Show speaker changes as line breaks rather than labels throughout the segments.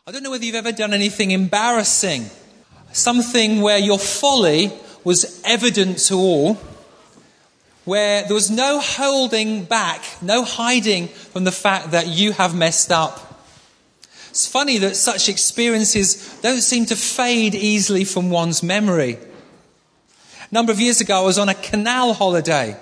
I don't know whether you've ever done anything embarrassing, something where your folly was evident to all, where there was no holding back, no hiding from the fact that you have messed up. It's funny that such experiences don't seem to fade easily from one's memory. A number of years ago, I was on a canal holiday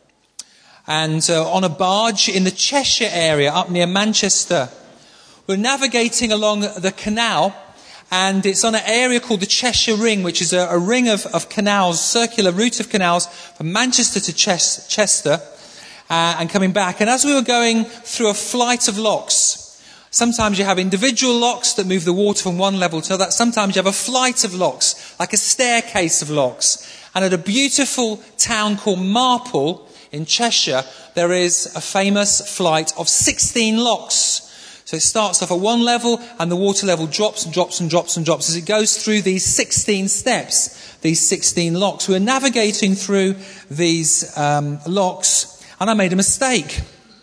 and on a barge in the Cheshire area up near Manchester. We're navigating along the canal, and it's on an area called the Cheshire Ring, which is a ring of canals, circular route of canals from Manchester to Chester and coming back. And as we were going through a flight of locks, sometimes you have individual locks that move the water from one level to another. Sometimes you have a flight of locks, like a staircase of locks. And at a beautiful town called Marple in Cheshire, there is a famous flight of 16 locks. So it starts off at one level and the water level drops and drops and drops and drops as it goes through these 16 steps, these 16 locks. We were navigating through these locks and I made a mistake.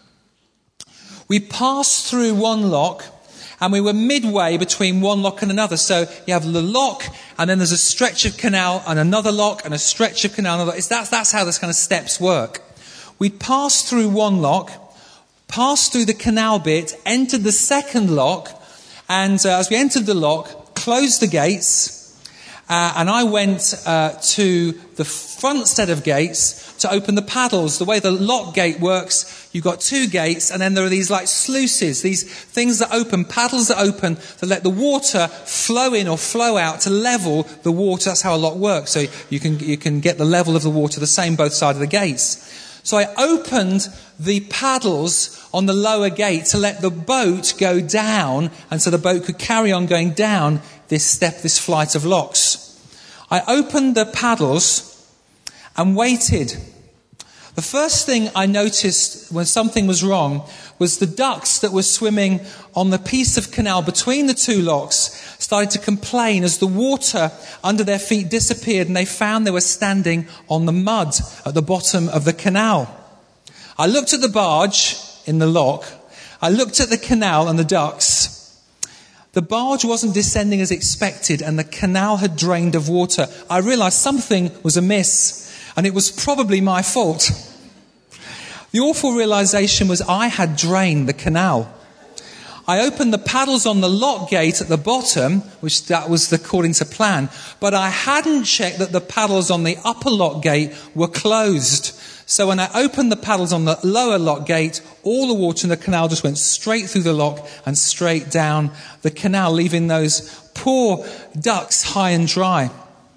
We passed through one lock and we were midway between one lock and another. So you have the lock and then there's a stretch of canal and another lock and a stretch of canal. That's how this kind of steps work. We passed through one lock, passed through the canal bit, entered the second lock, and as we entered the lock, closed the gates, and I went to the front set of gates to open the paddles. The way the lock gate works, you've got two gates, and then there are these like sluices, these things that open, paddles that open to let the water flow in or flow out to level the water. That's how a lock works. So you can get the level of the water the same both sides of the gates. So I opened the paddles on the lower gate to let the boat go down, and so the boat could carry on going down this flight of locks. I opened the paddles and waited. The first thing I noticed when something was wrong was the ducks that were swimming on the piece of canal between the two locks started to complain as the water under their feet disappeared and they found they were standing on the mud at the bottom of the canal. I looked at the barge in the lock. I looked at the canal and the ducks. The barge wasn't descending as expected and the canal had drained of water. I realised something was amiss and it was probably my fault. The awful realisation was I had drained the canal. I opened the paddles on the lock gate at the bottom, which that was according to plan, but I hadn't checked that the paddles on the upper lock gate were closed. So when I opened the paddles on the lower lock gate, all the water in the canal just went straight through the lock and straight down the canal, leaving those poor ducks high and dry.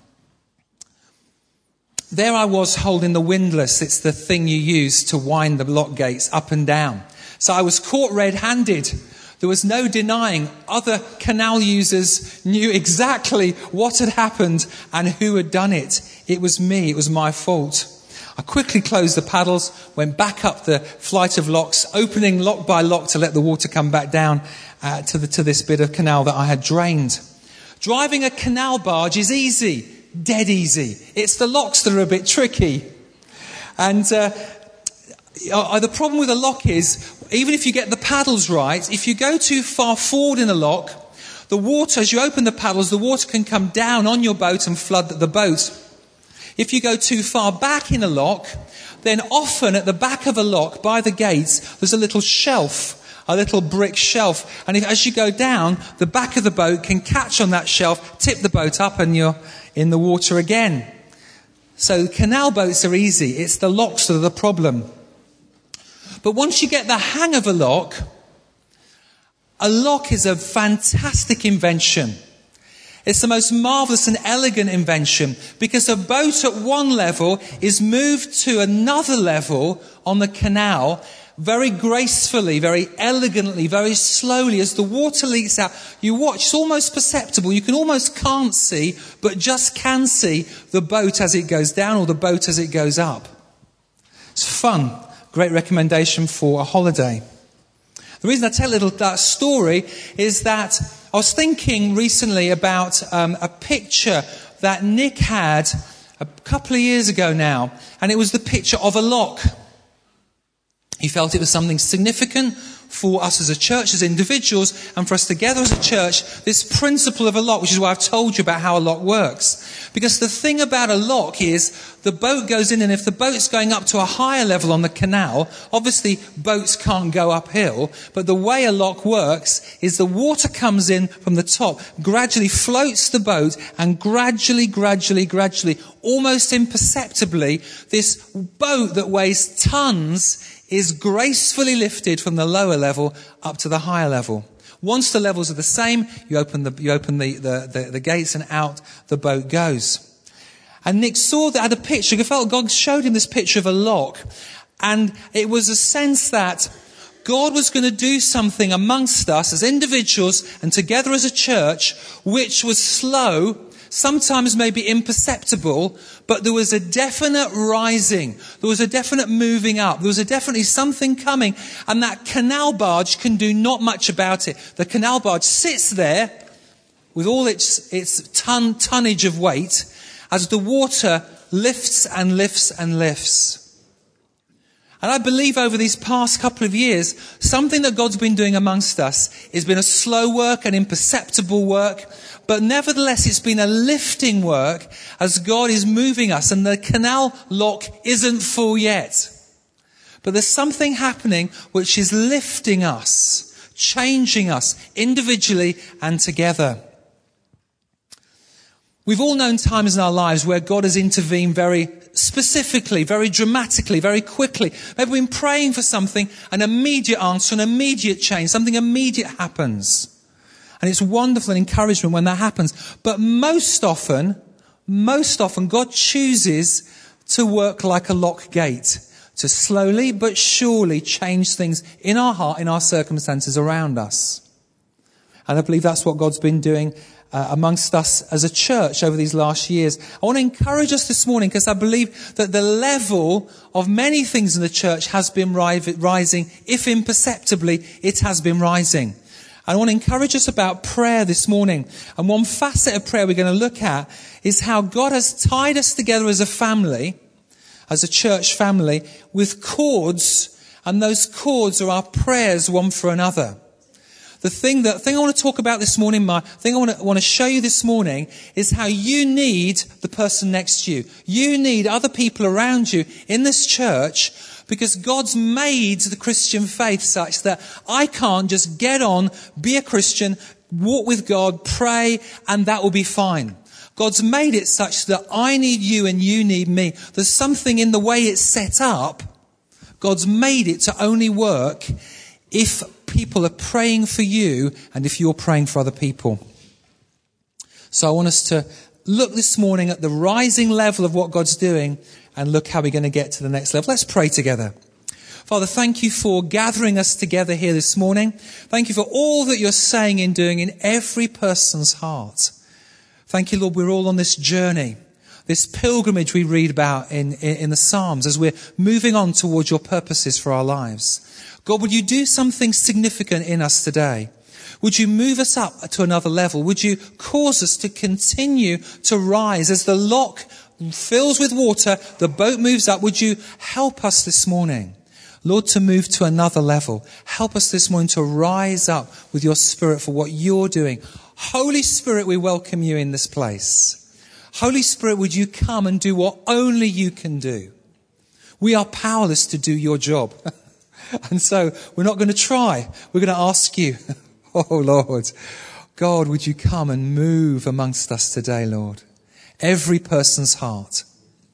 There I was holding the windlass. It's the thing you use to wind the lock gates up and down. So I was caught red-handed. There was no denying. Other canal users knew exactly what had happened and who had done it. It was me. It was my fault. I quickly closed the paddles, went back up the flight of locks, opening lock by lock to let the water come back down to this bit of canal that I had drained. Driving a canal barge is easy. Dead easy. It's the locks that are a bit tricky. And the problem with a lock is, even if you get the paddles right, if you go too far forward in a lock, the water, as you open the paddles, the water can come down on your boat and flood the boat. If you go too far back in a lock, then often at the back of a lock, by the gates, there's a little shelf. A little brick shelf. And as you go down, the back of the boat can catch on that shelf, tip the boat up, and you're in the water again. So canal boats are easy. It's the locks that are the problem. But once you get the hang of a lock is a fantastic invention. It's the most marvellous and elegant invention because a boat at one level is moved to another level on the canal very gracefully, very elegantly, very slowly. As the water leaks out, you watch, it's almost perceptible. You can almost can't see, but just can see the boat as it goes down or the boat as it goes up. It's fun. Great recommendation for a holiday. The reason I tell that story is that I was thinking recently about a picture that Nick had a couple of years ago now, and it was the picture of a lock. He felt it was something significant for us as a church, as individuals, and for us together as a church, this principle of a lock, which is why I've told you about how a lock works. Because the thing about a lock is the boat goes in, and if the boat's going up to a higher level on the canal, obviously boats can't go uphill, but the way a lock works is the water comes in from the top, gradually floats the boat, and gradually, almost imperceptibly, this boat that weighs tons is gracefully lifted from the lower level up to the higher level. Once the levels are the same, you open the gates and out the boat goes. And Nick saw that, had a picture. I felt God showed him this picture of a lock. And it was a sense that God was going to do something amongst us as individuals and together as a church, which was slow, sometimes maybe imperceptible, but there was a definite rising. There was a definite moving up. There was definitely something coming. And that canal barge can do not much about it. The canal barge sits there with all its tonnage of weight as the water lifts and lifts and lifts. And I believe over these past couple of years, something that God's been doing amongst us has been a slow work, an imperceptible work, but nevertheless it's been a lifting work as God is moving us, and the canal lock isn't full yet. But there's something happening which is lifting us, changing us individually and together. We've all known times in our lives where God has intervened very specifically, very dramatically, very quickly. Maybe we've been praying for something, an immediate answer, an immediate change, something immediate happens. And it's wonderful and encouragement when that happens. But most often, God chooses to work like a lock gate, to slowly but surely change things in our heart, in our circumstances around us. And I believe that's what God's been doing amongst us as a church over these last years. I want to encourage us this morning because I believe that the level of many things in the church has been rising. If imperceptibly, it has been rising. I want to encourage us about prayer this morning. And one facet of prayer we're going to look at is how God has tied us together as a family, as a church family, with cords, and those cords are our prayers one for another. The thing I want to talk about this morning, I want to show you this morning is how you need the person next to you. You need other people around you in this church because God's made the Christian faith such that I can't just get on, be a Christian, walk with God, pray, and that will be fine. God's made it such that I need you and you need me. There's something in the way it's set up. God's made it to only work if people are praying for you and if you're praying for other people. So I want us to look this morning at the rising level of what God's doing and look how we're going to get to the next level. Let's pray together. Father, thank you for gathering us together here this morning. Thank you for all that you're saying and doing in every person's heart. Thank you, Lord, we're all on this journey, this pilgrimage we read about in the Psalms as we're moving on towards your purposes for our lives. God, would you do something significant in us today? Would you move us up to another level? Would you cause us to continue to rise as the lock fills with water, the boat moves up? Would you help us this morning, Lord, to move to another level? Help us this morning to rise up with your Spirit for what you're doing. Holy Spirit, we welcome you in this place. Holy Spirit, would you come and do what only you can do? We are powerless to do your job. And so we're not going to try. We're going to ask you, oh Lord, God, would you come and move amongst us today, Lord? Every person's heart.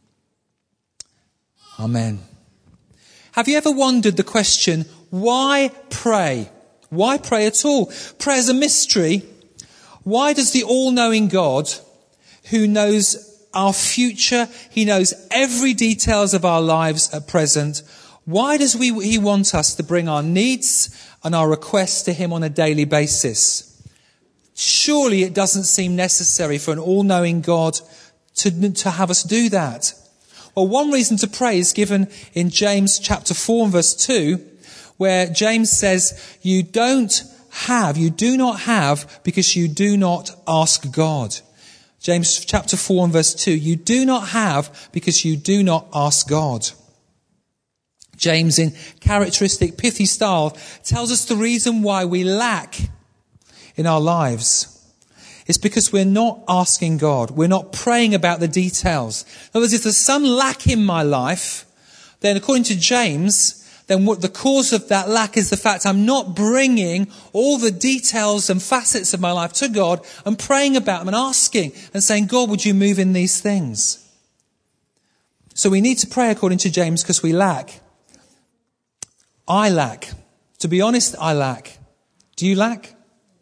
Amen. Have you ever wondered the question, why pray? Why pray at all? Prayer is a mystery. Why does the all-knowing God, who knows our future, he knows every details of our lives at present, why does he want us to bring our needs and our requests to him on a daily basis? Surely it doesn't seem necessary for an all-knowing God to have us do that. Well, one reason to pray is given in James chapter 4 and verse 2, where James says, you do not have because you do not ask God. James chapter 4 and verse 2, you do not have because you do not ask God. James, in characteristic pithy style, tells us the reason why we lack in our lives. It's because we're not asking God. We're not praying about the details. In other words, if there's some lack in my life, then according to James, then what the cause of that lack is the fact I'm not bringing all the details and facets of my life to God and praying about them and asking and saying, God, would you move in these things? So we need to pray according to James because we lack. I lack. To be honest, I lack. Do you lack?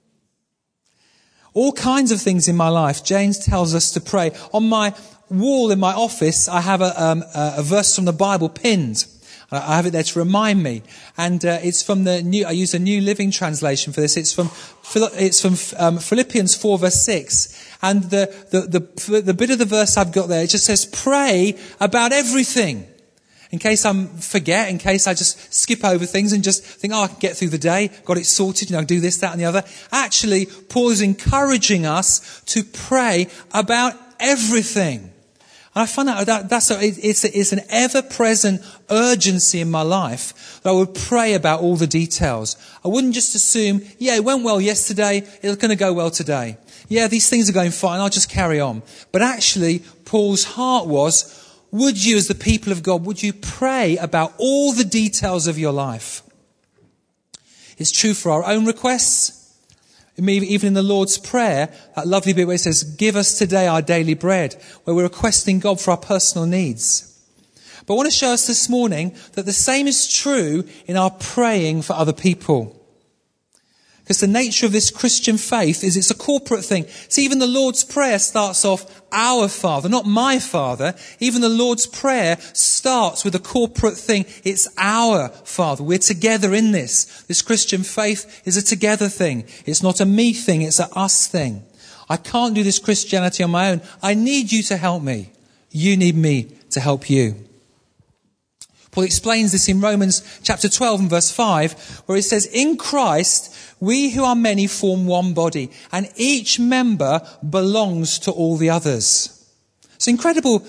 All kinds of things in my life, James tells us to pray. On my wall in my office, I have a verse from the Bible pinned. I have it there to remind me. And it's from I use a New Living Translation for this. It's from Philippians 4 verse 6. And the bit of the verse I've got there, it just says, pray about everything. In case I forget, in case I just skip over things and just think, I can get through the day, got it sorted, do this, that and the other. Actually, Paul is encouraging us to pray about everything. And I find out it's an ever-present urgency in my life that I would pray about all the details. I wouldn't just assume, it went well yesterday, it's going to go well today. These things are going fine, I'll just carry on. But actually, Paul's heart was, would you, as the people of God, would you pray about all the details of your life? It's true for our own requests. Even in the Lord's Prayer, that lovely bit where it says, give us today our daily bread, where we're requesting God for our personal needs. But I want to show us this morning that the same is true in our praying for other people. Because the nature of this Christian faith is it's a corporate thing. See, even the Lord's Prayer starts off, our Father, not my Father. Even the Lord's Prayer starts with a corporate thing. It's our Father. We're together in this. This Christian faith is a together thing. It's not a me thing, it's a us thing. I can't do this Christianity on my own. I need you to help me. You need me to help you. Paul explains this in Romans chapter 12 and verse 5, where it says, in Christ, we who are many form one body, and each member belongs to all the others. It's incredible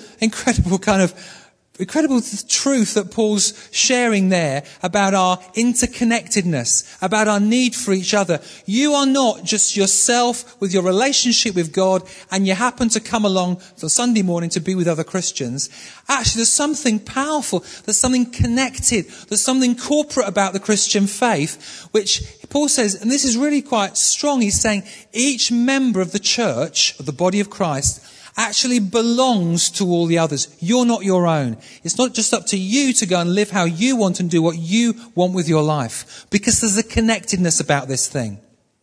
truth that Paul's sharing there about our interconnectedness, about our need for each other. You are not just yourself with your relationship with God and you happen to come along on Sunday morning to be with other Christians. Actually, there's something powerful, there's something connected, there's something corporate about the Christian faith, which Paul says, and this is really quite strong, he's saying each member of the church, of the body of Christ, actually belongs to all the others. You're not your own. It's not just up to you to go and live how you want and do what you want with your life, because there's a connectedness about this thing.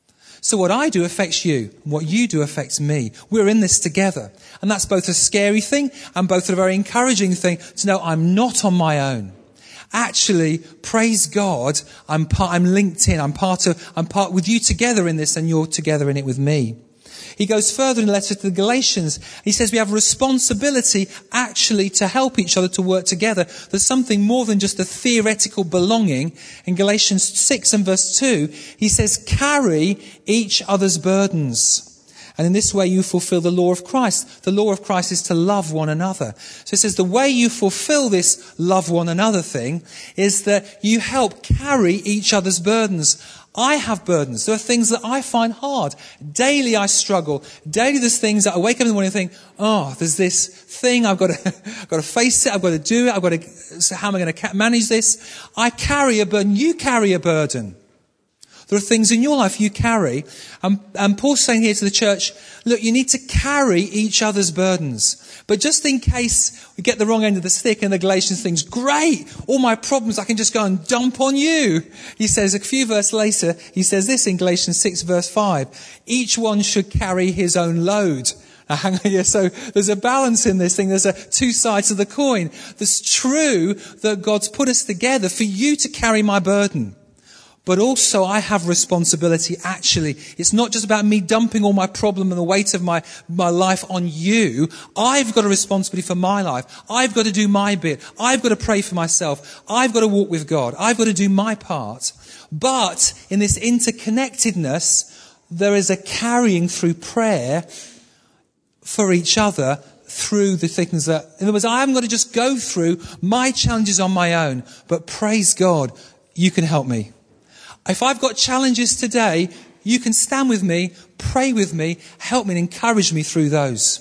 So what I do affects you, and what you do affects me. We're in this together. And that's both a scary thing and both a very encouraging thing to know I'm not on my own. Actually, praise God, I'm linked in. I'm part with you together in this, and you're together in it with me. He goes further in the letter to the Galatians. He says we have a responsibility actually to help each other to work together. There's something more than just a theoretical belonging. In Galatians 6 and verse 2, he says, carry each other's burdens. And in this way you fulfill the law of Christ. The law of Christ is to love one another. So it says the way you fulfill this love one another thing is that you help carry each other's burdens. I have burdens. There are things that I find hard. Daily I struggle. Daily there's things that I wake up in the morning and think, there's this thing, I've got to face it, I've got to do it, how am I going to manage this? I carry a burden, you carry a burden. There are things in your life you carry. And Paul's saying here to the church, look, you need to carry each other's burdens. But just in case we get the wrong end of the stick and the Galatians thinks, great, all my problems I can just go and dump on you. He says a few verses later, he says this in Galatians 6 verse 5, each one should carry his own load. Now, hang on here. So there's a balance in this thing. There's two sides of the coin. It's true that God's put us together for you to carry my burden. But also I have responsibility. Actually, it's not just about me dumping all my problem and the weight of my life on you. I've got a responsibility for my life. I've got to do my bit. I've got to pray for myself. I've got to walk with God. I've got to do my part. But in this interconnectedness, there is a carrying through prayer for each other through the things that, in other words, I haven't got to just go through my challenges on my own, but praise God, you can help me. If I've got challenges today, you can stand with me, pray with me, help me and encourage me through those.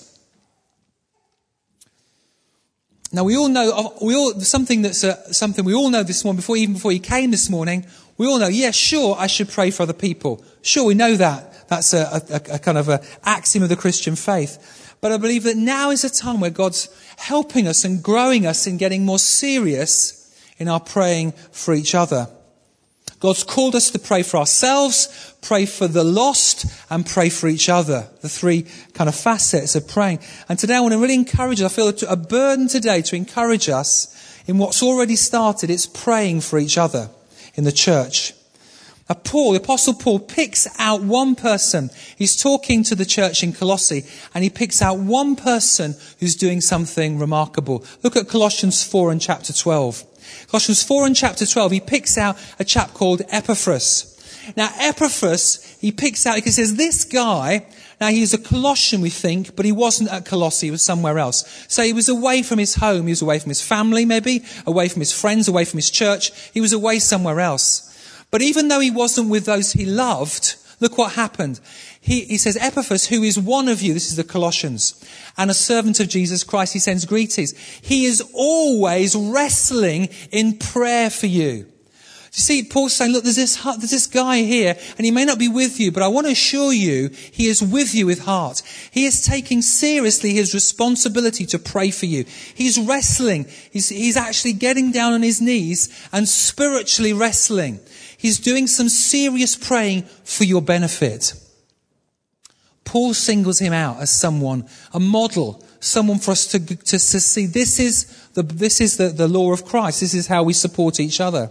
Now we all know, something we all know this morning, before you came this morning, we all know, yeah, sure, I should pray for other people. Sure, we know that. That's a kind of an axiom of the Christian faith. But I believe that now is a time where God's helping us and growing us in getting more serious in our praying for each other. God's called us to pray for ourselves, pray for the lost, and pray for each other. The three kind of facets of praying. And today I want to really encourage us. I feel a burden today to encourage us in what's already started. It's praying for each other in the church. Now the Apostle Paul picks out one person. He's talking to the church in Colossae, and he picks out one person who's doing something remarkable. Look at Colossians 4 and chapter 12. Colossians 4 and chapter 12, he picks out a chap called Epaphras. Now Epaphras, he picks out, he says, this guy, now he's a Colossian we think, but he wasn't at Colossae, he was somewhere else. So he was away from his home, he was away from his family maybe, away from his friends, away from his church, he was away somewhere else. But even though he wasn't with those he loved, look what happened. He says, Epaphras, who is one of you, this is the Colossians, and a servant of Jesus Christ, he sends greetings. He is always wrestling in prayer for you. You see, Paul's saying, look, there's this guy here, and he may not be with you, but I want to assure you, he is with you with heart. He is taking seriously his responsibility to pray for you. He's wrestling. He's actually getting down on his knees and spiritually wrestling. He's doing some serious praying for your benefit. Paul singles him out as someone, a model, someone for us to see. This is the law of Christ. This is how we support each other.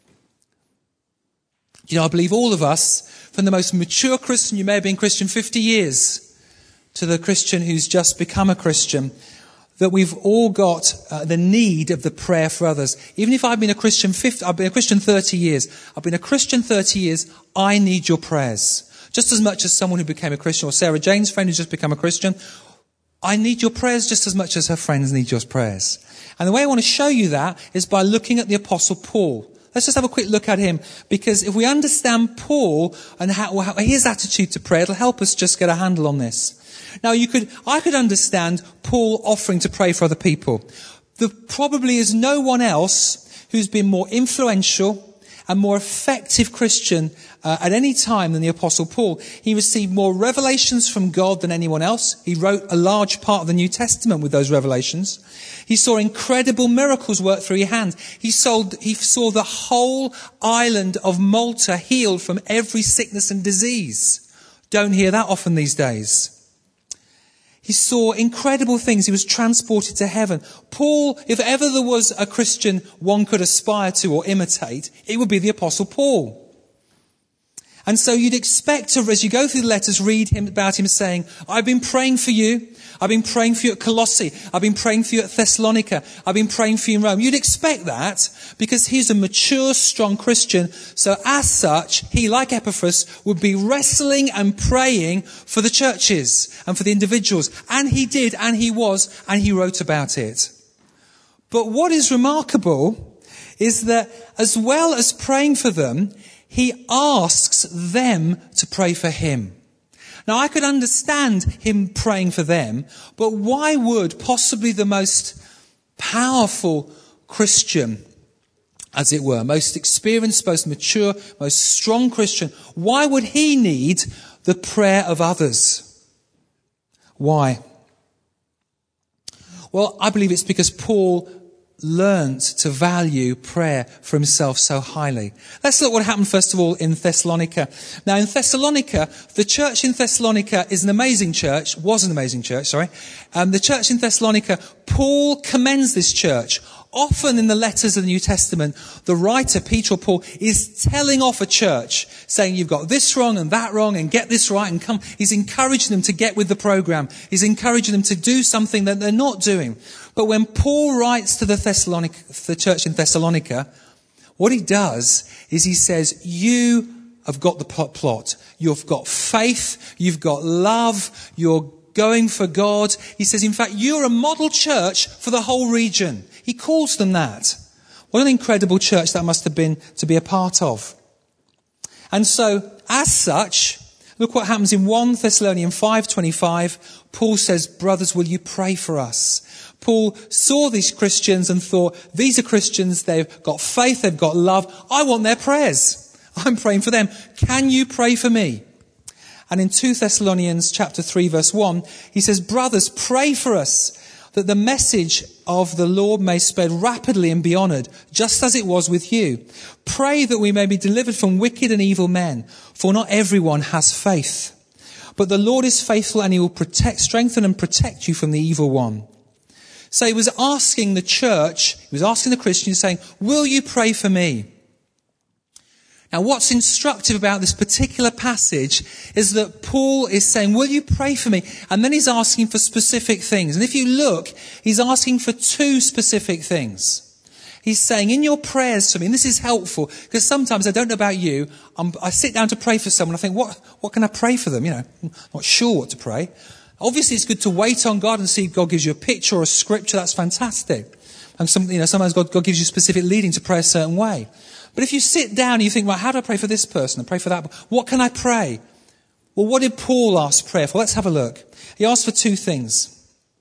You know, I believe all of us, from the most mature Christian, you may have been Christian 50 years, to the Christian who's just become a Christian, that we've all got the need of the prayer for others. Even if I've been a Christian 30 years. I've been a Christian 30 years. I need your prayers. Just as much as someone who became a Christian, or Sarah Jane's friend who's just become a Christian. I need your prayers just as much as her friends need your prayers. And the way I want to show you that is by looking at the Apostle Paul. Let's just have a quick look at him, because if we understand Paul and how his attitude to prayer, it'll help us just get a handle on this. Now, I could understand Paul offering to pray for other people. There probably is no one else who's been more influential and more effective Christian at any time than the Apostle Paul. He received more revelations from God than anyone else. He wrote a large part of the New Testament with those revelations. He saw incredible miracles work through his hands. He saw the whole island of Malta healed from every sickness and disease. Don't hear that often these days. He saw incredible things. He was transported to heaven. Paul, if ever there was a Christian one could aspire to or imitate, it would be the Apostle Paul. And so you'd expect to, as you go through the letters, read about him saying, I've been praying for you. I've been praying for you at Colossae. I've been praying for you at Thessalonica. I've been praying for you in Rome. You'd expect that because he's a mature, strong Christian. So as such, he, like Epaphras, would be wrestling and praying for the churches and for the individuals. And he did, and he was, and he wrote about it. But what is remarkable is that as well as praying for them, he asks them to pray for him. Now, I could understand him praying for them, but why would possibly the most powerful Christian, as it were, most experienced, most mature, most strong Christian, why would he need the prayer of others? Why? Well, I believe it's because Paul learned to value prayer for himself so highly. Let's look what happened first of all in Thessalonica. Now in Thessalonica, the church in Thessalonica was an amazing church, the church in Thessalonica, Paul commends this church. Often in the letters of the New Testament, the writer, Peter or Paul, is telling off a church, saying you've got this wrong and that wrong and get this right and come. He's encouraging them to get with the program. He's encouraging them to do something that they're not doing. But when Paul writes to the church in Thessalonica, what he does is he says, you have got the plot. You've got faith. You've got love. You're going for God. He says, in fact, you're a model church for the whole region. He calls them that. What an incredible church that must have been to be a part of. And so, as such, look what happens in 1 Thessalonians 5:25. Paul says, brothers, will you pray for us? Paul saw these Christians and thought, these are Christians, they've got faith, they've got love. I want their prayers. I'm praying for them. Can you pray for me? And in 2 Thessalonians chapter 3 verse 1, he says, brothers, pray for us that the message of the Lord may spread rapidly and be honoured, just as it was with you. Pray that we may be delivered from wicked and evil men, for not everyone has faith. But the Lord is faithful, and he will strengthen and protect you from the evil one. So he was asking the church, he was asking the Christians, saying, will you pray for me? Now, what's instructive about this particular passage is that Paul is saying, will you pray for me? And then he's asking for specific things. And if you look, he's asking for two specific things. He's saying, in your prayers for me, and this is helpful, because sometimes, I don't know about you, I sit down to pray for someone, I think, what can I pray for them? You know, I'm not sure what to pray. Obviously, it's good to wait on God and see if God gives you a picture or a scripture. That's fantastic. And sometimes God gives you specific leading to pray a certain way. But if you sit down and you think, well, how do I pray for this person and pray for that? What can I pray? Well, what did Paul ask prayer for? Let's have a look. He asked for two things.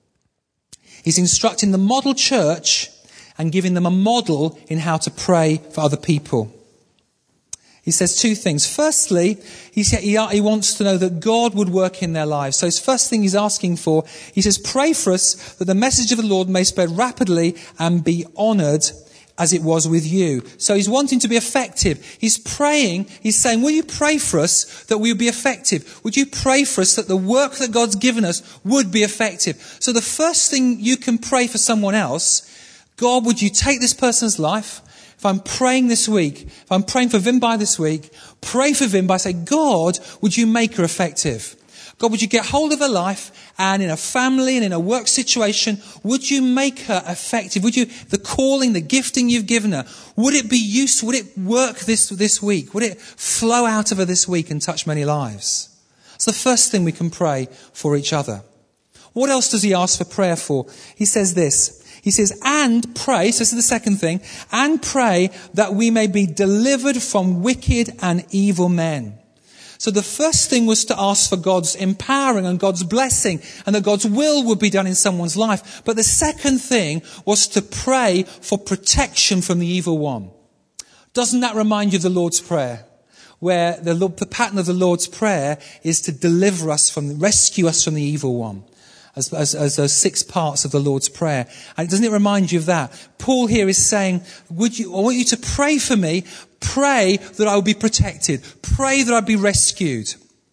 He's instructing the model church and giving them a model in how to pray for other people. He says two things. Firstly, he wants to know that God would work in their lives. So his first thing he's asking for, he says, pray for us that the message of the Lord may spread rapidly and be honoured as it was with you. So he's wanting to be effective. He's praying, he's saying, will you pray for us that we would be effective? Would you pray for us that the work that God's given us would be effective? So the first thing you can pray for someone else, God, would you take this person's life? If I'm praying this week, if I'm praying for Vinby this week, pray for Vinby, say, God, would you make her effective? God, would you get hold of her life, and in a family and in a work situation, would you make her effective? Would you, the calling, the gifting you've given her, would it be useful? Would it work this week? Would it flow out of her this week and touch many lives? It's the first thing we can pray for each other. What else does he ask for prayer for? He says this. He says, and pray, so this is the second thing, and pray that we may be delivered from wicked and evil men. So the first thing was to ask for God's empowering and God's blessing and that God's will would be done in someone's life. But the second thing was to pray for protection from the evil one. Doesn't that remind you of the Lord's Prayer? Where the pattern of the Lord's Prayer is to deliver us rescue us from the evil one. As those 6 parts of the Lord's Prayer. And doesn't it remind you of that? Paul here is saying, I want you to pray for me. Pray that I will be protected. Pray that I'll be rescued.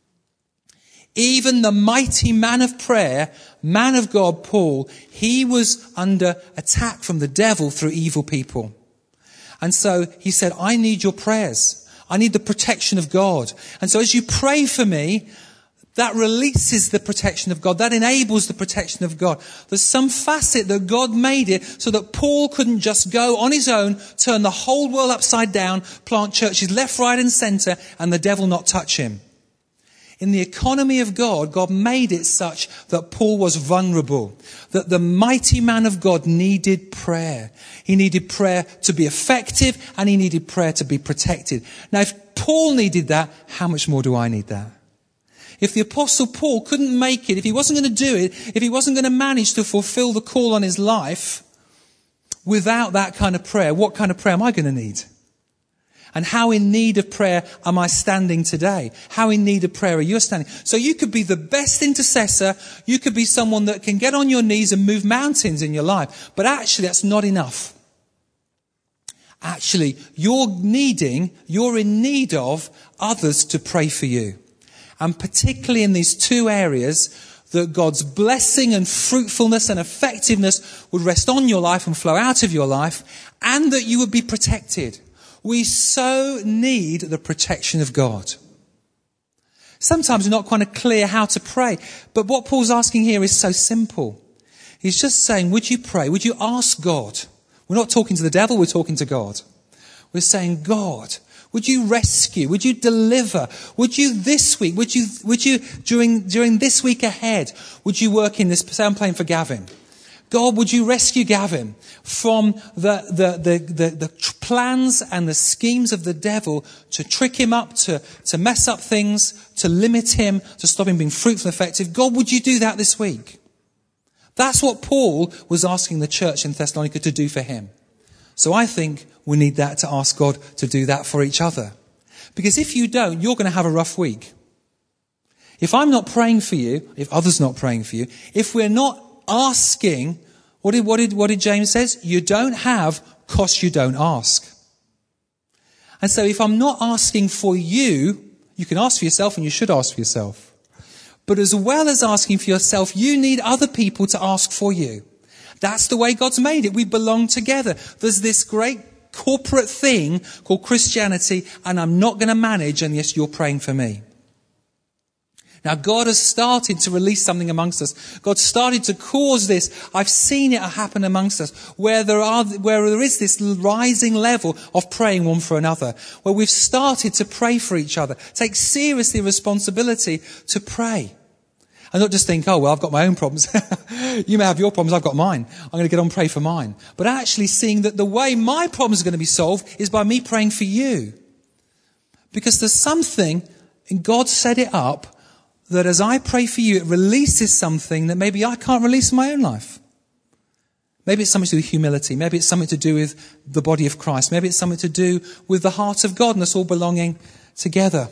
Even the mighty man of prayer, man of God, Paul, he was under attack from the devil through evil people. And so he said, I need your prayers. I need the protection of God. And so as you pray for me, that releases the protection of God. That enables the protection of God. There's some facet that God made it so that Paul couldn't just go on his own, turn the whole world upside down, plant churches left, right and centre, and the devil not touch him. In the economy of God, God made it such that Paul was vulnerable. That the mighty man of God needed prayer. He needed prayer to be effective, and he needed prayer to be protected. Now, if Paul needed that, how much more do I need that? If the Apostle Paul couldn't make it, if he wasn't going to do it, if he wasn't going to manage to fulfill the call on his life without that kind of prayer, what kind of prayer am I going to need? And how in need of prayer am I standing today? How in need of prayer are you standing? So you could be the best intercessor. You could be someone that can get on your knees and move mountains in your life. But actually, that's not enough. Actually, you're in need of others to pray for you. And particularly in these 2 areas, that God's blessing and fruitfulness and effectiveness would rest on your life and flow out of your life, and that you would be protected. We so need the protection of God. Sometimes we're not quite clear how to pray, but what Paul's asking here is so simple. He's just saying, would you pray? Would you ask God? We're not talking to the devil, we're talking to God. We're saying, God, Would you rescue? Would you deliver? Would you this week? Would you during this week ahead? Would you work in this? Say I'm praying for Gavin. God, would you rescue Gavin from the plans and the schemes of the devil to trick him up, to mess up things, to limit him, to stop him being fruitful and effective? God, would you do that this week? That's what Paul was asking the church in Thessalonica to do for him. So I think we need that to ask God to do that for each other. Because if you don't, you're going to have a rough week. If I'm not praying for you, if others are not praying for you, if we're not asking, what did James says? You don't have, 'cause you don't ask. And so if I'm not asking for you, you can ask for yourself and you should ask for yourself. But as well as asking for yourself, you need other people to ask for you. That's the way God's made it. We belong together. There's this great corporate thing called Christianity, and I'm not going to manage unless you're praying for me. Now, God has started to release something amongst us. God started to cause this. I've seen it happen amongst us, where there is this rising level of praying one for another, where we've started to pray for each other, take seriously responsibility to pray. And not just think, oh, well, I've got my own problems. You may have your problems, I've got mine. I'm going to get on and pray for mine. But actually seeing that the way my problems are going to be solved is by me praying for you. Because there's something, and God set it up, that as I pray for you, it releases something that maybe I can't release in my own life. Maybe it's something to do with humility. Maybe it's something to do with the body of Christ. Maybe it's something to do with the heart of God and us all belonging together.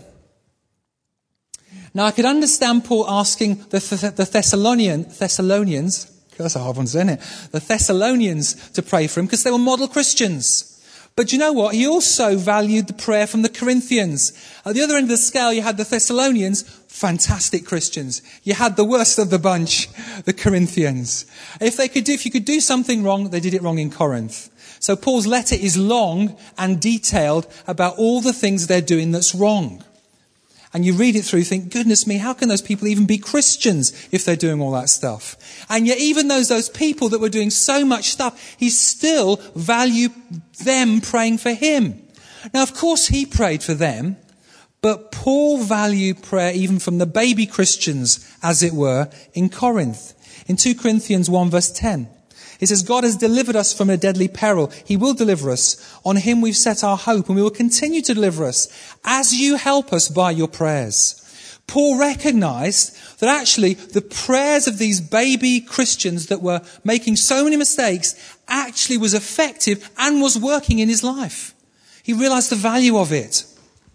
Now, I could understand Paul asking the Thessalonians, that's a hard one, isn't it? The Thessalonians to pray for him because they were model Christians. But you know what? He also valued the prayer from the Corinthians. At the other end of the scale, you had the Thessalonians, fantastic Christians. You had the worst of the bunch, the Corinthians. If you could do something wrong, they did it wrong in Corinth. So Paul's letter is long and detailed about all the things they're doing that's wrong. And you read it through, you think, goodness me, how can those people even be Christians if they're doing all that stuff? And yet even those people that were doing so much stuff, he still valued them praying for him. Now, of course, he prayed for them, but Paul valued prayer even from the baby Christians, as it were, in Corinth. In 2 Corinthians 1 verse 10. It says, God has delivered us from a deadly peril. He will deliver us. On him we've set our hope, and we will continue to deliver us as you help us by your prayers. Paul recognized that actually the prayers of these baby Christians that were making so many mistakes actually was effective and was working in his life. He realized the value of it.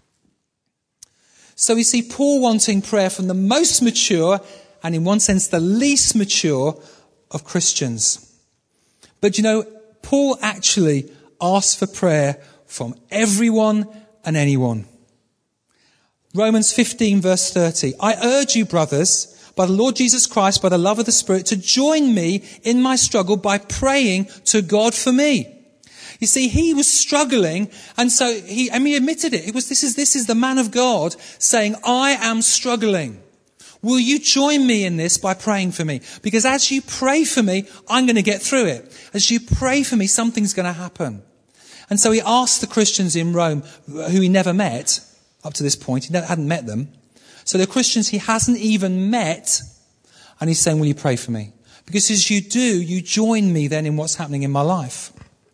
So we see Paul wanting prayer from the most mature and in one sense the least mature of Christians. But you know, Paul actually asked for prayer from everyone and anyone. Romans 15 verse 30. I urge you, brothers, by the Lord Jesus Christ, by the love of the Spirit, to join me in my struggle by praying to God for me. You see, he was struggling, and so he admitted it. This is the man of God saying, I am struggling. Will you join me in this by praying for me? Because as you pray for me, I'm going to get through it. As you pray for me, something's going to happen. And so he asked the Christians in Rome, who he never met up to this point. He hadn't met them. So the Christians he hasn't even met, and he's saying, will you pray for me? Because as you do, you join me then in what's happening in my life.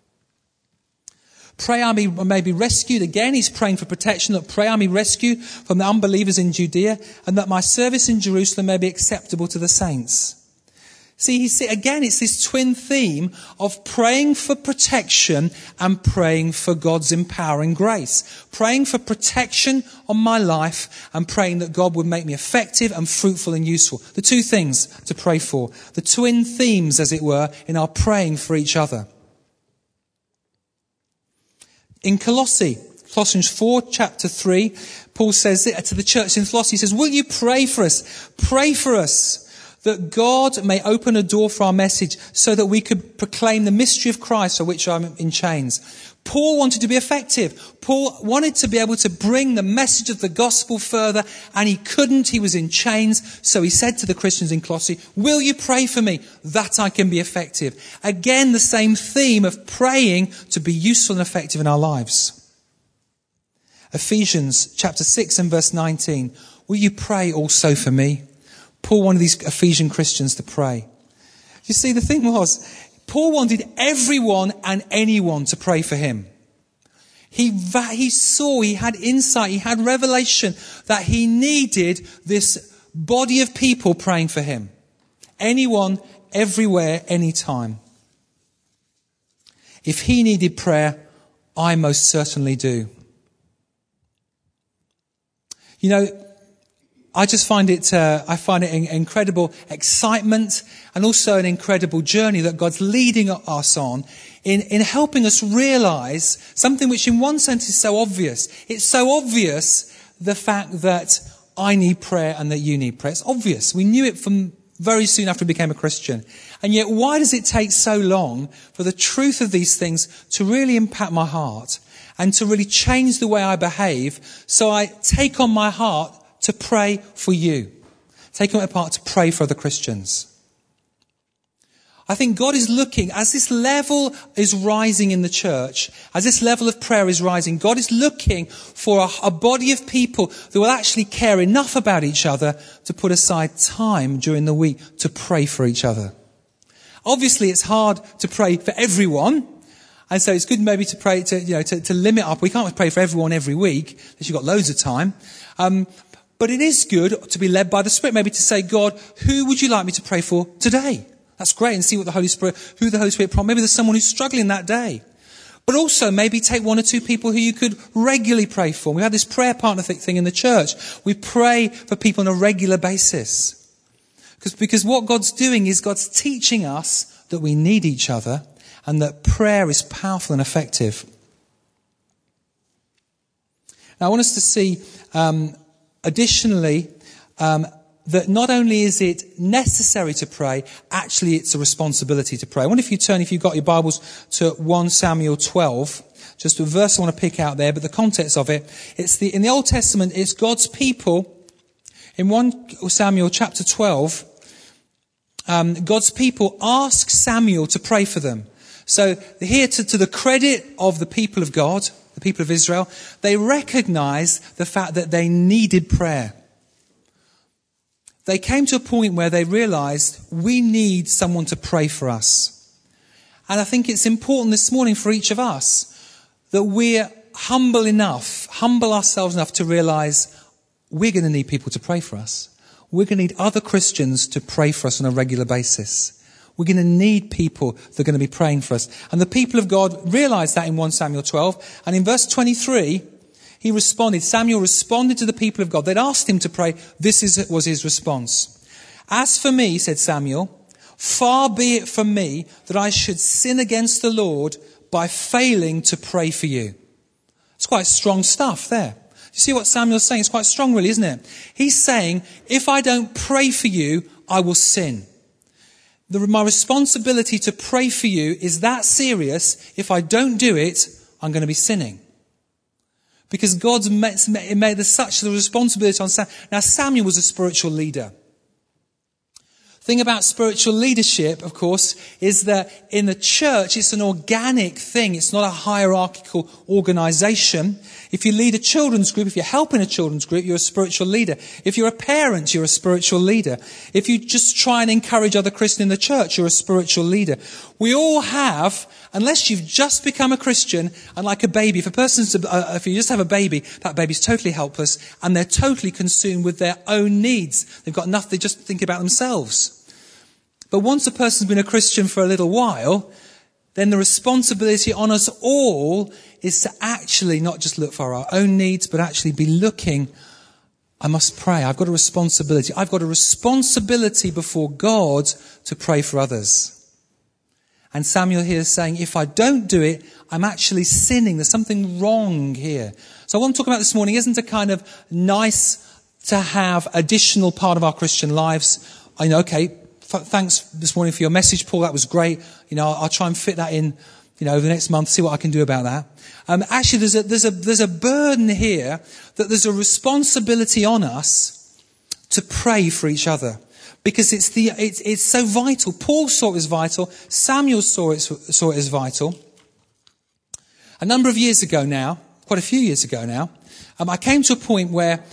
Pray I may be rescued. Again, he's praying for protection. That pray I may be rescued from the unbelievers in Judea, and that my service in Jerusalem may be acceptable to the saints. See, again, it's this twin theme of praying for protection and praying for God's empowering grace. Praying for protection on my life and praying that God would make me effective and fruitful and useful. The two things to pray for. The twin themes, as it were, in our praying for each other. In Colossians 4, chapter 3, Paul says to the church in Colossae, he says, will you pray for us? Pray for us that God may open a door for our message so that we could proclaim the mystery of Christ for which I'm in chains. Paul wanted to be effective. Paul wanted to be able to bring the message of the gospel further, and he couldn't. He was in chains. So he said to the Christians in Colossae, will you pray for me that I can be effective? Again, the same theme of praying to be useful and effective in our lives. Ephesians chapter 6 and verse 19. Will you pray also for me? Paul wanted these Ephesian Christians to pray. You see, the thing was, Paul wanted everyone and anyone to pray for him. He saw, he had insight, he had revelation that he needed this body of people praying for him. Anyone, everywhere, anytime. If he needed prayer, I most certainly do. You know, I just find it an incredible excitement and also an incredible journey that God's leading us on in helping us realize something which in one sense is so obvious. It's so obvious, the fact that I need prayer and that you need prayer. It's obvious. We knew it from very soon after we became a Christian. And yet, why does it take so long for the truth of these things to really impact my heart and to really change the way I behave, so I take on my heart to pray for you, take on my part to pray for other Christians? I think God is looking, as this level is rising in the church, as this level of prayer is rising, God is looking for a body of people that will actually care enough about each other to put aside time during the week to pray for each other. Obviously, it's hard to pray for everyone. And so it's good maybe to pray to limit up. We can't pray for everyone every week, unless you've got loads of time. But it is good to be led by the Spirit, maybe to say, God, who would you like me to pray for today? That's great, and see what who the Holy Spirit prompts. Maybe there's someone who's struggling that day. But also maybe take one or two people who you could regularly pray for. We have this prayer partner thing in the church. We pray for people on a regular basis. Because what God's doing is God's teaching us that we need each other and that prayer is powerful and effective. Now I want us to see, additionally, that not only is it necessary to pray, actually it's a responsibility to pray. I wonder if you've got your Bibles to 1 Samuel 12, just a verse I want to pick out there, but the context of it, in the Old Testament, it's God's people. In 1 Samuel chapter 12, God's people ask Samuel to pray for them. So here, to the credit of the people of God, the people of Israel, they recognize the fact that they needed prayer. They came to a point where they realized we need someone to pray for us. And I think it's important this morning for each of us that we're humble ourselves enough to realize we're going to need people to pray for us. We're going to need other Christians to pray for us on a regular basis. We're going to need people that are going to be praying for us. And the people of God realized that in 1 Samuel 12. And in verse 23, Samuel responded to the people of God. They'd asked him to pray. This was his response. As for me, said Samuel, far be it from me that I should sin against the Lord by failing to pray for you. It's quite strong stuff there. You see what Samuel's saying? It's quite strong, really, isn't it? He's saying, if I don't pray for you, I will sin. My responsibility to pray for you is that serious. If I don't do it, I'm going to be sinning. Because God's made such the responsibility on Samuel. Now, Samuel was a spiritual leader. The thing about spiritual leadership, of course, is that in the church, it's an organic thing. It's not a hierarchical organization. If you lead a children's group, if you're helping a children's group, you're a spiritual leader. If you're a parent, you're a spiritual leader. If you just try and encourage other Christians in the church, you're a spiritual leader. We all have, unless you've just become a Christian, and like a baby, if you just have a baby, that baby's totally helpless, and they're totally consumed with their own needs. They've got nothing, they just think about themselves. But once a person's been a Christian for a little while, then the responsibility on us all is to actually not just look for our own needs, but actually be looking, I must pray. I've got a responsibility. I've got a responsibility before God to pray for others. And Samuel here is saying, if I don't do it, I'm actually sinning. There's something wrong here. So I want to talk about this morning isn't a kind of nice to have additional part of our Christian lives. I know, okay, thanks this morning for your message, Paul. That was great. I'll try and fit that in, over the next month, see what I can do about that. Actually, there's a burden here that there's a responsibility on us to pray for each other. Because it's so vital. Paul saw it as vital. Samuel saw it as vital. A number of years ago now, quite a few years ago now, I came to a point where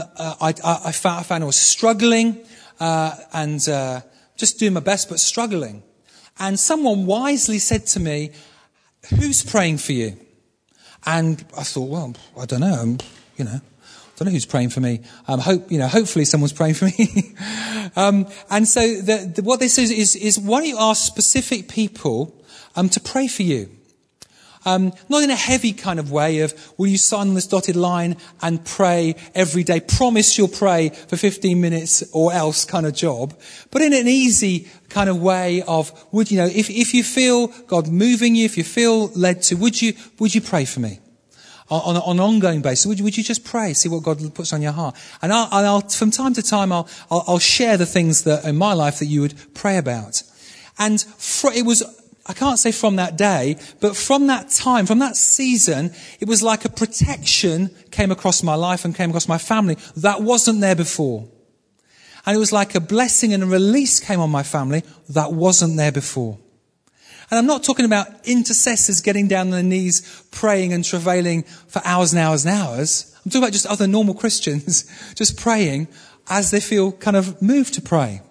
I found I was struggling and just doing my best, but struggling. And someone wisely said to me, "Who's praying for you?" And I thought, well, I don't know, I don't know who's praying for me. Hopefully someone's praying for me. And so what they say is, why don't you ask specific people to pray for you? Not in a heavy kind of way of, will you sign on this dotted line and pray every day, promise you'll pray for 15 minutes or else kind of job, but in an easy kind of way of, if you feel God moving you, if you feel led to, would you pray for me? On an ongoing basis, would you just pray, see what God puts on your heart? And I'll from time to time, I'll share the things that in my life that you would pray about. And it was, I can't say from that day, but from that time, from that season, it was like a protection came across my life and came across my family that wasn't there before. And it was like a blessing and a release came on my family that wasn't there before. And I'm not talking about intercessors getting down on their knees, praying and travailing for hours and hours and hours. I'm talking about just other normal Christians just praying as they feel kind of moved to pray.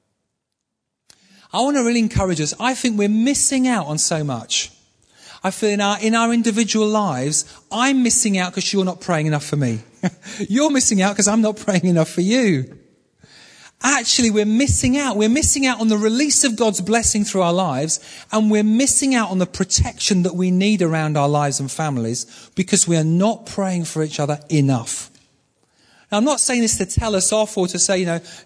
I want to really encourage us. I think we're missing out on so much. I feel in our individual lives, I'm missing out because you're not praying enough for me. You're missing out because I'm not praying enough for you. Actually, we're missing out. We're missing out on the release of God's blessing through our lives, and we're missing out on the protection that we need around our lives and families because we are not praying for each other enough. Now, I'm not saying this to tell us off or to say,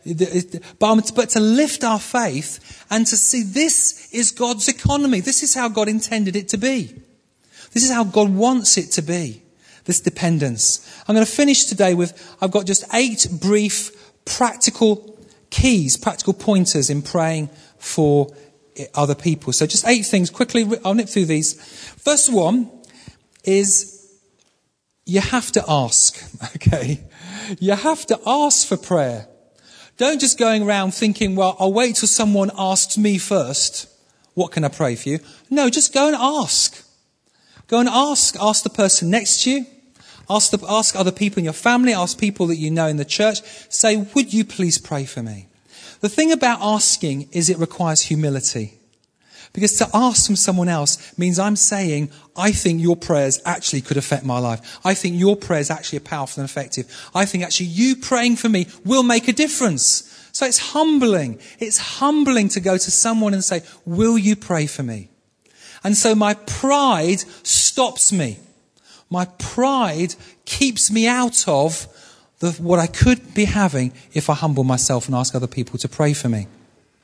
but to lift our faith and to see this is God's economy. This is how God intended it to be. This is how God wants it to be, this dependence. I'm going to finish today I've got just 8 brief practical keys, practical pointers in praying for other people. So just 8 things. Quickly, I'll nip through these. First one is you have to ask, okay? You have to ask for prayer. Don't just going around thinking, well, I'll wait till someone asks me first. What can I pray for you? No, just go and ask. Go and ask. Ask the person next to you. Ask other people in your family, ask people that you know in the church. Say, would you please pray for me? The thing about asking is it requires humility. Because to ask from someone else means I'm saying, I think your prayers actually could affect my life. I think your prayers actually are powerful and effective. I think actually you praying for me will make a difference. So it's humbling. It's humbling to go to someone and say, will you pray for me? And so my pride stops me. My pride keeps me out of what I could be having if I humble myself and ask other people to pray for me.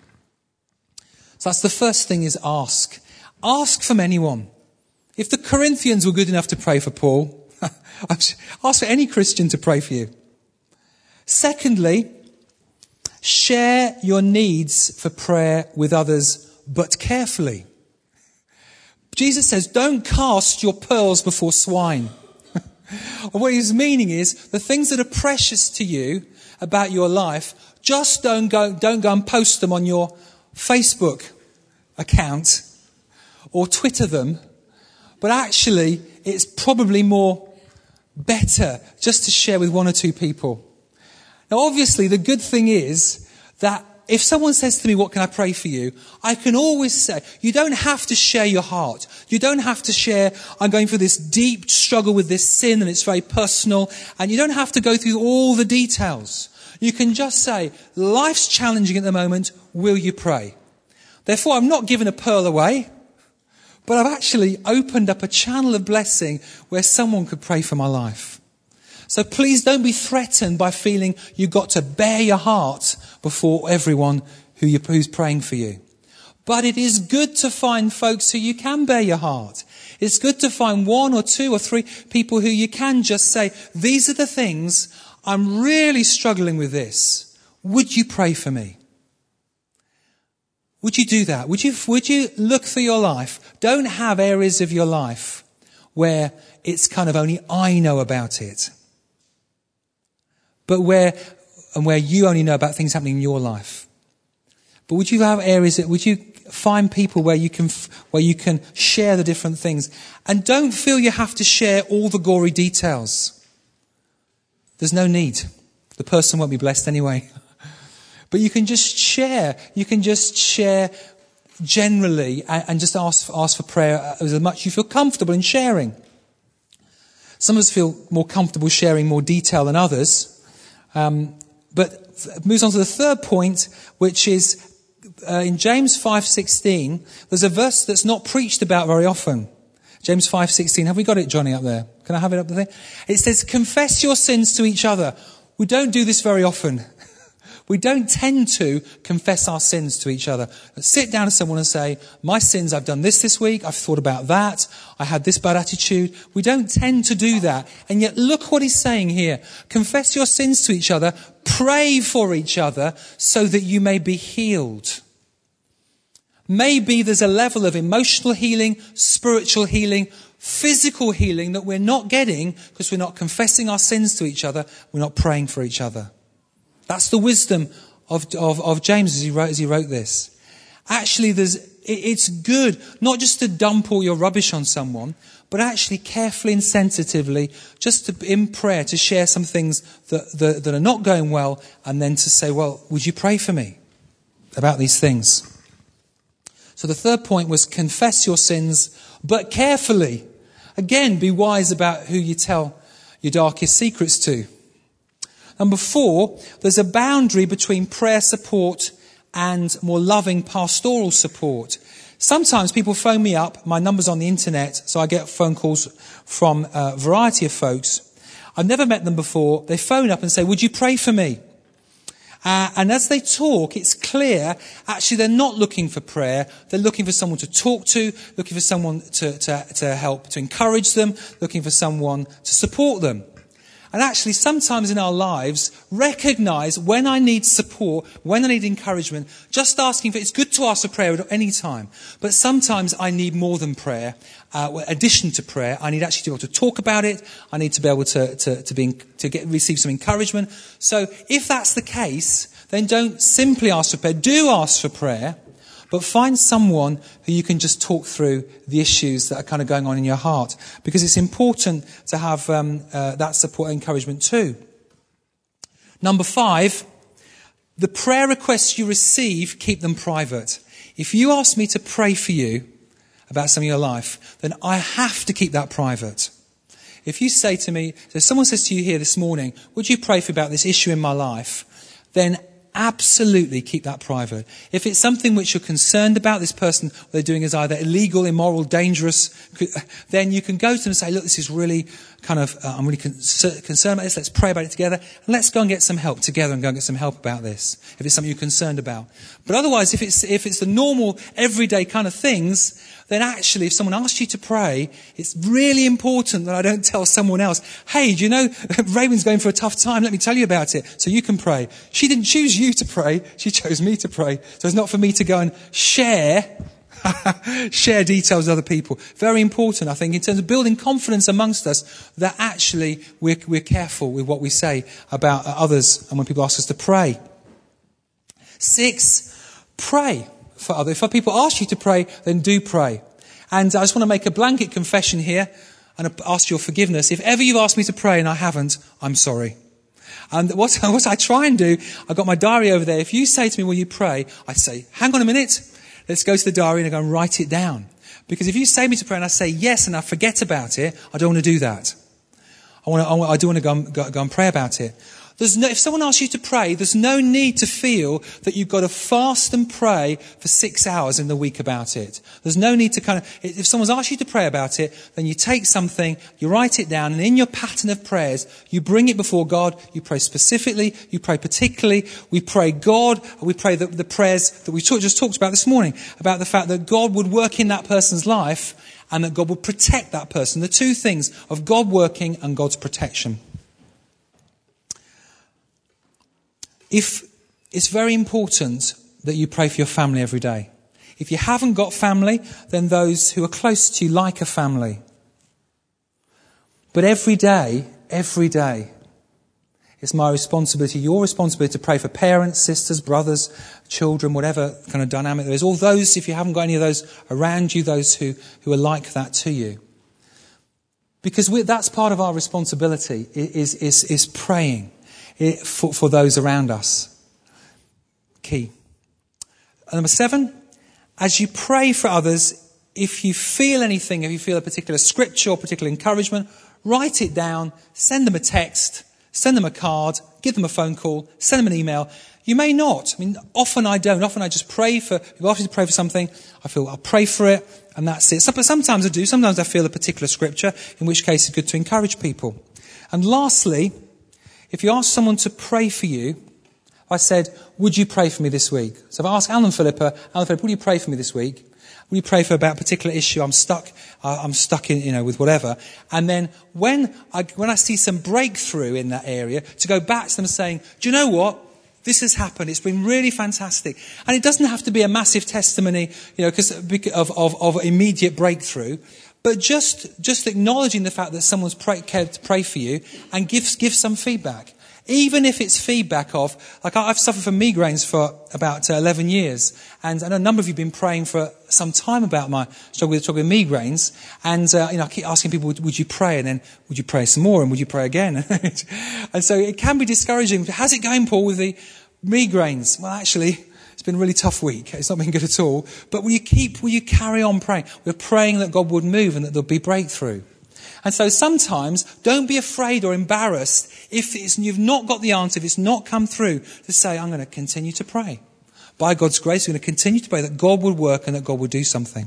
So that's the first thing, is ask. Ask from anyone. If the Corinthians were good enough to pray for Paul, ask for any Christian to pray for you. Secondly, share your needs for prayer with others, but carefully. Jesus says, don't cast your pearls before swine. What he's meaning is the things that are precious to you about your life, just don't go and post them on your Facebook account or Twitter them. But actually, it's probably better just to share with 1 or 2 people. Now, obviously, the good thing is that if someone says to me, what can I pray for you? I can always say, you don't have to share your heart. You don't have to share, I'm going through this deep struggle with this sin and it's very personal. And you don't have to go through all the details. You can just say, life's challenging at the moment. Will you pray? Therefore, I'm not giving a pearl away, but I've actually opened up a channel of blessing where someone could pray for my life. So please don't be threatened by feeling you've got to bare your heart before everyone who's praying for you. But it is good to find folks who you can bare your heart. It's good to find 1 or 2 or 3 people who you can just say, these are the things, I'm really struggling with this. Would you pray for me? Would you do that? Would you look through your life? Don't have areas of your life where it's kind of only I know about it. But where you only know about things happening in your life. But would you have areas would you find people where you can share the different things? And don't feel you have to share all the gory details. there's no need. The person won't be blessed anyway. But you can just share. You can just share generally and just ask for prayer as much as you feel comfortable in sharing. Some of us feel more comfortable sharing more detail than others. But it moves on to the third point, which is in James 5:16. There's a verse that's not preached about very often. James 5:16. Have we got it, Johnny, up there? Can I have it up there? It says, confess your sins to each other. We don't do this very often. We don't tend to confess our sins to each other. Sit down to someone and say, my sins, I've done this week, I've thought about that, I had this bad attitude. We don't tend to do that. And yet look what he's saying here. Confess your sins to each other, pray for each other so that you may be healed. Maybe there's a level of emotional healing, spiritual healing, physical healing that we're not getting because we're not confessing our sins to each other, we're not praying for each other. That's the wisdom of James as he wrote this. Actually, it's good not just to dump all your rubbish on someone, but actually carefully and sensitively, just in prayer, to share some things that are not going well, and then to say, well, would you pray for me about these things? So the third point was confess your sins, but carefully. Again, be wise about who you tell your darkest secrets to. Number 4, there's a boundary between prayer support and more loving pastoral support. Sometimes people phone me up. My number's on the internet, so I get phone calls from a variety of folks. I've never met them before. They phone up and say, would you pray for me? And as they talk, it's clear, actually, they're not looking for prayer. They're looking for someone to talk to, looking for someone to help, to encourage them, looking for someone to support them. And actually, sometimes in our lives, recognize when I need support, when I need encouragement, just asking for, it's good to ask for prayer at any time. But sometimes I need more than prayer, addition to prayer. I need actually to be able to talk about it. I need to be able to receive some encouragement. So if that's the case, then don't simply ask for prayer. Do ask for prayer, but find someone who you can just talk through the issues that are kind of going on in your heart. Because it's important to have that support and encouragement too. Number 5, the prayer requests you receive, keep them private. If you ask me to pray for you about some of your life, then I have to keep that private. If you say to me, if someone says to you here this morning, would you pray for about this issue in my life? Then absolutely keep that private. If it's something which you're concerned about, this person, what they're doing is either illegal, immoral, dangerous, then you can go to them and say, look, this is really kind of, I'm really concerned about this. Let's pray about it together. And let's go and get some help together and go and get some help about this. If it's something you're concerned about. But otherwise, if it's the normal, everyday kind of things, then actually, if someone asks you to pray, it's really important that I don't tell someone else, hey, do you know, Raven's going for a tough time, let me tell you about it, so you can pray. She didn't choose you to pray, she chose me to pray. So it's not for me to go and share details with other people. Very important, I think, in terms of building confidence amongst us, that actually we're careful with what we say about others and when people ask us to pray. 6, pray for others. If people ask you to pray, then do pray. And I just want to make a blanket confession here and ask your forgiveness. If ever you've asked me to pray and I haven't, I'm sorry. And what I try and do, I've got my diary over there. If you say to me, will you pray? I say, hang on a minute. Let's go to the diary and I go and write it down. Because if you say me to pray and I say yes and I forget about it, I don't want to do that. I do want to go and pray about it. If someone asks you to pray, there's no need to feel that you've got to fast and pray for 6 hours in the week about it. There's no need to if someone's asked you to pray about it, then you take something, you write it down, and in your pattern of prayers, you bring it before God, you pray specifically, you pray particularly, we pray the prayers that we just talked about this morning, about the fact that God would work in that person's life and that God would protect that person. The two things of God working and God's protection. It's very important that you pray for your family every day. If you haven't got family, then those who are close to you like a family. But every day, it's my responsibility, your responsibility to pray for parents, sisters, brothers, children, whatever kind of dynamic there is. All those, if you haven't got any of those around you, those who are like that to you. Because that's part of our responsibility, is praying for those around us. Key. And number 7, as you pray for others, if you feel anything, if you feel a particular scripture or particular encouragement, write it down, send them a text, send them a card, give them a phone call, send them an email. You may not. I mean, often I don't. Often I just pray for, if you ask me to pray for something, I'll pray for it, and that's it. But sometimes I do. Sometimes I feel a particular scripture, in which case it's good to encourage people. And lastly, if you ask someone to pray for you, I said, would you pray for me this week? So if I ask Alan Philippa, will you pray for me this week? Will you pray for about a particular issue? I'm stuck in, with whatever. And then when I see some breakthrough in that area, to go back to them saying, do you know what? This has happened. It's been really fantastic. And it doesn't have to be a massive testimony, because of immediate breakthrough. But just acknowledging the fact that someone's cared to pray for you and give some feedback. Even if it's feedback of, like I've suffered from migraines for about 11 years. And I know a number of you have been praying for some time about my struggle with migraines. And, I keep asking people, would you pray? And then, would you pray some more? And would you pray again? And so it can be discouraging. How's it going, Paul, with the migraines? Well, actually, it's been a really tough week. It's not been good at all. But will you carry on praying? We're praying that God would move and that there'll be breakthrough. And so sometimes, don't be afraid or embarrassed if you've not got the answer, if it's not come through, to say, I'm going to continue to pray. By God's grace, we're going to continue to pray that God would work and that God would do something.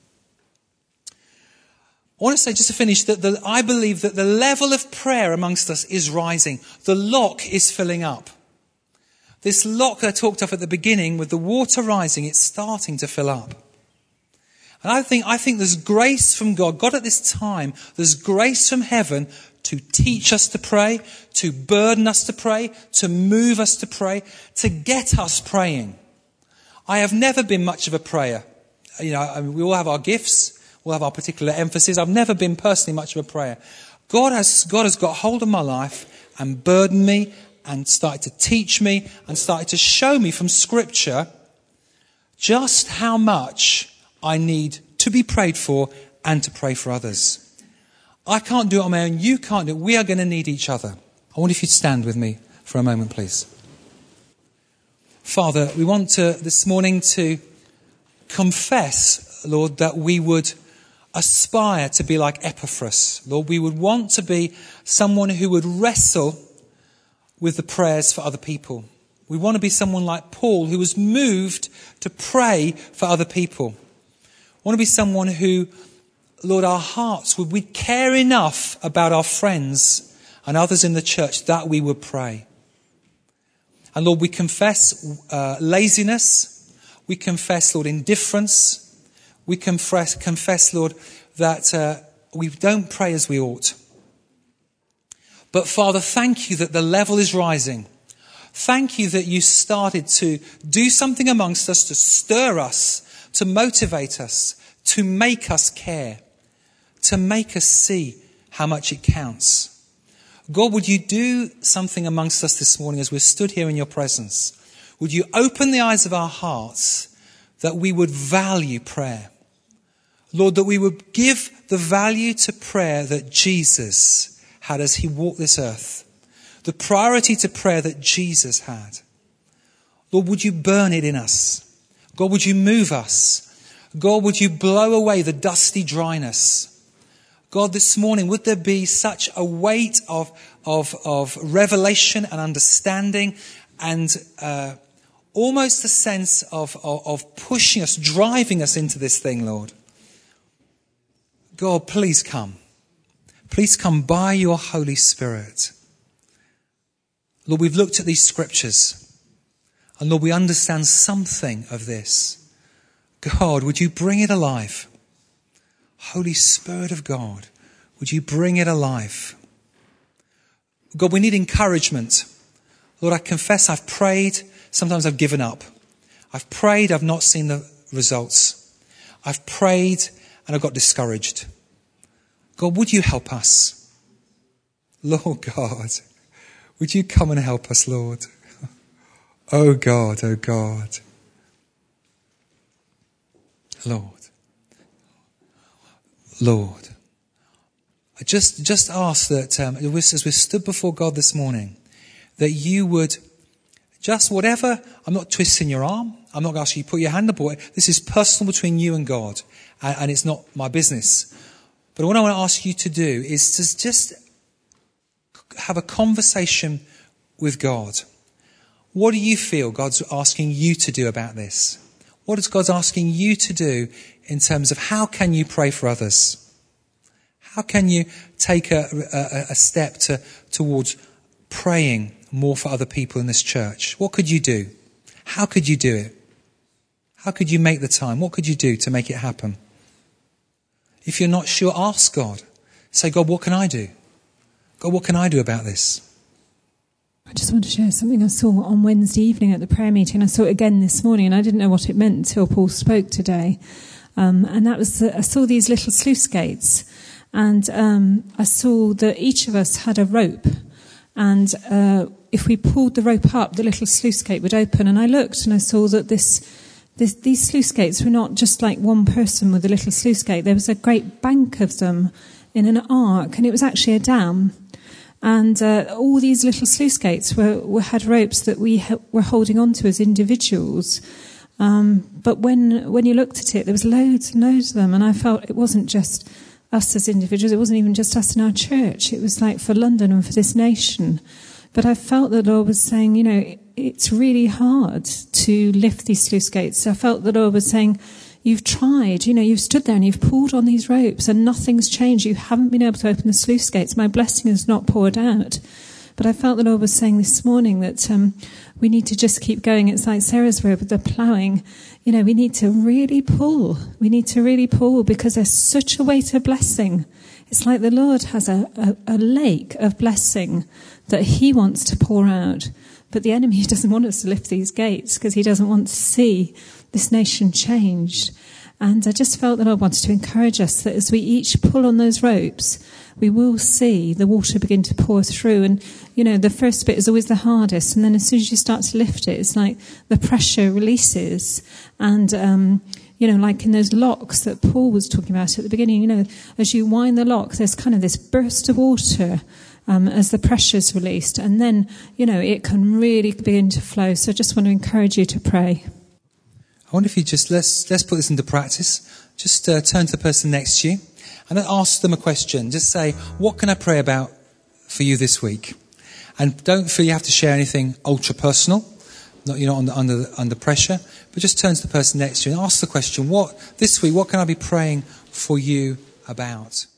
I want to say, just to finish, that I believe that the level of prayer amongst us is rising. The lock is filling up. This lock that I talked of at the beginning, with the water rising, it's starting to fill up. And I think there's grace from God. God, at this time, there's grace from heaven to teach us to pray, to burden us to pray, to move us to pray, to get us praying. I have never been much of a prayer. We all have our gifts. We'll have our particular emphasis. I've never been personally much of a prayer. God has got hold of my life and burdened me and started to teach me and started to show me from Scripture just how much I need to be prayed for and to pray for others. I can't do it on my own. You can't do it. We are going to need each other. I wonder if you'd stand with me for a moment, please. Father, we want this morning to confess, Lord, that we would aspire to be like Epaphras. Lord, we would want to be someone who would wrestle with the prayers for other people. We want to be someone like Paul, who was moved to pray for other people. I want to be someone who, Lord, our hearts, would we care enough about our friends and others in the church that we would pray. And Lord, we confess laziness. We confess, Lord, indifference. We confess, Lord, that we don't pray as we ought. But Father, thank you that the level is rising. Thank you that you started to do something amongst us, to stir us, to motivate us, to make us care, to make us see how much it counts. God, would you do something amongst us this morning as we're stood here in your presence? Would you open the eyes of our hearts that we would value prayer? Lord, that we would give the value to prayer that Jesus had as he walked this earth. The priority to prayer that Jesus had. Lord, would you burn it in us? God, would you move us? God, would you blow away the dusty dryness? God, this morning, would there be such a weight of revelation and understanding and almost a sense of pushing us, driving us into this thing, Lord? God, please come. Please come by your Holy Spirit. Lord, we've looked at these scriptures. And Lord, we understand something of this. God, would you bring it alive? Holy Spirit of God, would you bring it alive? God, we need encouragement. Lord, I confess I've prayed. Sometimes I've given up. I've prayed. I've not seen the results. I've prayed and I've got discouraged. God, would you help us? Lord God, would you come and help us, Lord? Oh God, oh God. Lord. I just ask that as we stood before God this morning, that you would just whatever, I'm not twisting your arm, I'm not asking you to put your hand up, this is personal between you and God, and it's not my business. But what I want to ask you to do is to just have a conversation with God. What do you feel God's asking you to do about this? What is God asking you to do in terms of how can you pray for others? How can you take a step towards praying more for other people in this church? What could you do? How could you do it? How could you make the time? What could you do to make it happen? If you're not sure, ask God. Say, God, what can I do? God, what can I do about this?
I just want to share something I saw on Wednesday evening at the prayer meeting. I saw it again this morning, and I didn't know what it meant until Paul spoke today. And that was, I saw these little sluice gates, and I saw that each of us had a rope, and if we pulled the rope up, the little sluice gate would open. And I looked, and I saw that these sluice gates were not just like one person with a little sluice gate. There was a great bank of them in an arc, and it was actually a dam. And all these little sluice gates had ropes that we were holding on to as individuals. But when you looked at it, there was loads and loads of them. And I felt it wasn't just us as individuals. It wasn't even just us in our church. It was like for London and for this nation. But I felt that the Lord was saying, it's really hard to lift these sluice gates. I felt the Lord was saying, you've tried, you've stood there and you've pulled on these ropes and nothing's changed. You haven't been able to open the sluice gates. My blessing has not poured out. But I felt the Lord was saying this morning that we need to just keep going. It's like Sarah's word with the ploughing. We need to really pull. We need to really pull because there's such a weight of blessing. It's like the Lord has a lake of blessing that he wants to pour out. But the enemy doesn't want us to lift these gates because he doesn't want to see this nation changed. And I just felt that I wanted to encourage us that as we each pull on those ropes, we will see the water begin to pour through. And, the first bit is always the hardest. And then as soon as you start to lift it, it's like the pressure releases. And, like in those locks that Paul was talking about at the beginning, as you wind the lock, there's kind of this burst of water as the pressure's released. And then, it can really begin to flow. So I just want to encourage you to pray.
I wonder if you just, let's put this into practice. Just turn to the person next to you and then ask them a question. Just say, what can I pray about for you this week? And don't feel you have to share anything ultra personal. You're not under pressure. But just turn to the person next to you and ask the question, what can I be praying for you about?